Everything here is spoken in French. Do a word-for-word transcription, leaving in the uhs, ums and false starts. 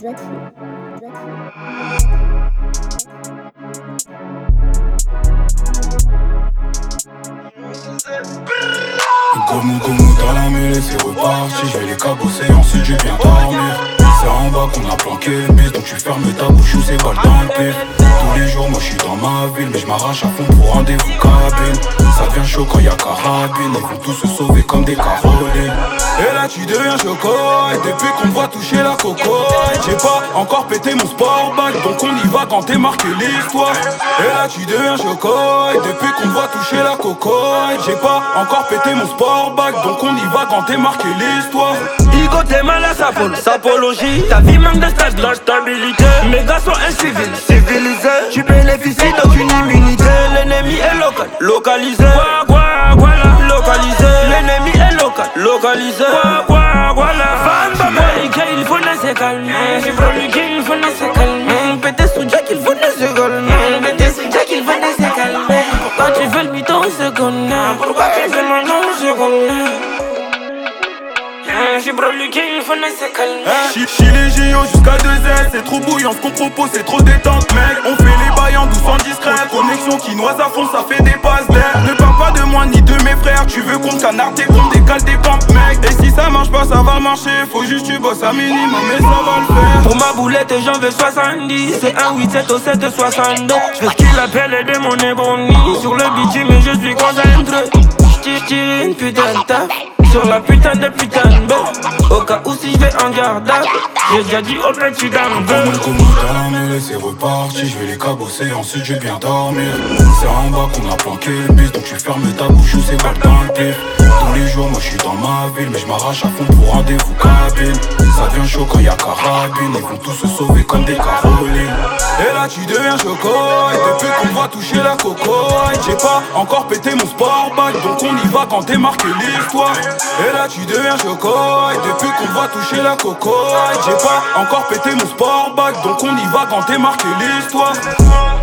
Gommou gommou dans la mêlée, c'est reparti. Je vais les cabosser, ensuite je viens dormir. C'est en bas qu'on a planqué le bis, donc tu fermes ta bouche ou c'est balle dans le pif. Tous les jours moi je suis dans ma ville, mais je m'arrache à fond pour rendez-vous cabine. Ça devient chaud quand y'a carabine, ils vont tous se sauver comme des Carolines. Et là tu deviens choco, et depuis qu'on me voit toucher la coco, j'ai pas encore pété mon sport bag, donc on y va quand t'es marqué l'histoire. Et là tu deviens choco, et depuis qu'on me voit toucher la coco, j'ai pas encore pété mon sport bag, donc on y va quand t'es marqué l'histoire. Igo t'es mal à sa polo, sa apologie. Ta vie manque de stade, de la stabilité. Mes gars sont incivils, civilisés. Tu bénéficies d'aucune immunité. L'ennemi est local, localisé. Quoi, quoi, voilà, localisé. L'ennemi est local, localisé. Quoi, quoi, voilà. Fan, papa, il faut laisser calmer. J'ai promis qu'il faut laisser calmer. Pété sous Jack, il faut laisser calmer. Pété sous Jack, il faut laisser calmer. Pourquoi tu veux le mytho, on se connaît. Pourquoi tu veux le maintenant, on se connaît. J'suis brûlé, il faut laisser calmer. J'suis les J O jusqu'à deux S, c'est trop bouillant, ce qu'on propose c'est trop détente mec. On fait les bails en douce, en discret. Connexion qui noise à fond, ça fait des passes d'air. Ne parle pas de moi ni de mes frères. Tu veux qu'on canarde tes comptes, décale tes pompes mec. Et si ça marche pas, ça va marcher. Faut juste tu bosses un minimum et ça va le faire. Pour ma boulette j'en veux soixante-dix. C'est un huit sept au sept soixante-deux. J'fais ce qu'il appelle aider mon éboni. Sur le bitume mais je suis concentré. J'tire, tire une putain de taf sur la putain de putain de bête. Au cas où si je vais en garde, j'ai déjà dit au fait tu dans le Gommou gommou dans la mêlée, c'est reparti. Je vais les cabosser, ensuite je vais bien dormir. C'est en bas qu'on a planqué le bis, donc tu fermes ta bouche ou c'est balle dans le pif. Tous les jours moi je suis dans ma ville, mais je m'arrache à fond pour rendez-vous cabine. Ça devient chaud quand y'a carabine, ils vont tous se sauver comme des Carolines. Et là tu deviens choco, et depuis qu'on me voit toucher la coco, j'ai pas encore pété mon sport bag, donc on y va quand t'es marqué l'histoire. Et là tu deviens choco, et depuis qu'on me voit toucher la coco, j'ai pas encore pété mon sport bag, donc on y va quand t'es marqué l'histoire.